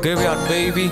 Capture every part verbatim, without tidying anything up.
Give it up, baby.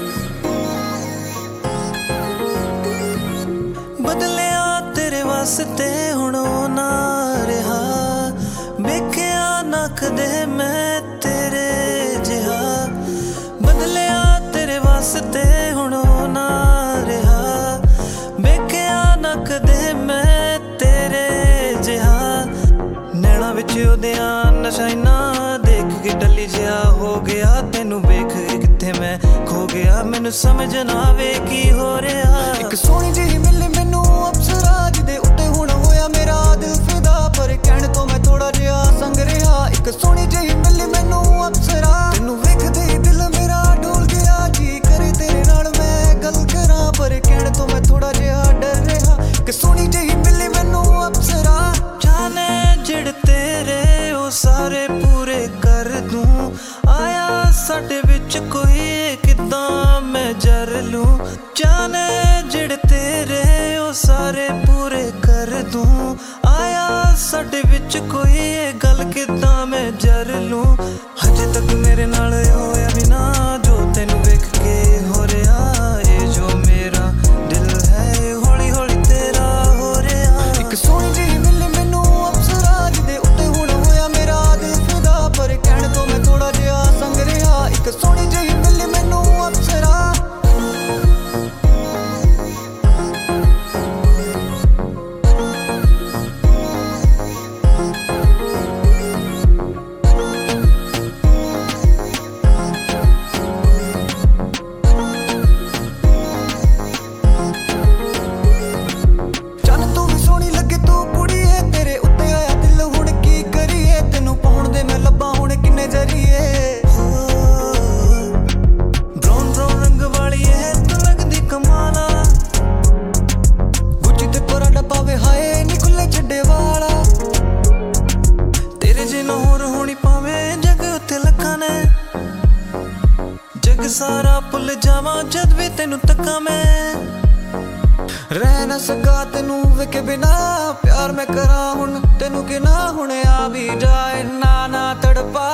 बदलिया तेरे वास्ते हुण ना रहा, वेखिया ना कदे मैं तेरे जिहा। बदलिया तेरे वास्ते हुण ना रहा, वेखिया ना कदे मैं तेरे जिहा। नैना विच ओदियां नशाइना देख के डली जिहा हो गया, तेनू वेख के कित्थे मैं खो गया, मैनू समझ ना आवे की हो रहा। एक सोहनी जी मिली मैनू अप्सरा, जिदे उत्ते हुण होया मेरा दिल फिदा, पर कहण तो मैं थोड़ा जिहा संग रहा। एक सोहनी जी मिली मैनू अप्सरा, तेनू वेखदे ही दिल मेरा डोल गया, जी करे तेरे नाल मैं गल करां, पर कहण तो मैं थोड़ा जिहा डर रहा। एक सोहनी जी मिली मैनू अप्सरा, जाने जिड़ तेरे ओ सारे पूरे कर दूं, आया साडे विच कोई किदां मैं जर लूं। जाने जिड़ तेरे ओ सारे पूरे कर दूं, आया साडे विच कोई गल किदां मैं जर लूं। हजे तक मेरे नाल होया भी ना जो तेनू वेख के हो रहा, ये जो मेरा दिल है हौली हौली तेरा हो रहा। एक सोहनी जी मिली मैनू अप्सरा, जिदे उत्ते हुण होया मेरा दिल फिदा, पर कहण तो मैं थोड़ा जिहा संग रहा। एक सोहनी जी मिली मैनू अप्सरा। सारा भुल जावां जद भी तेनू तक्कां मैं, रह ना सका तेनू वेखे बिना, प्यार मैं करां हुण तेनू कि ना हुण आ भी जाए ना ना तड़पा।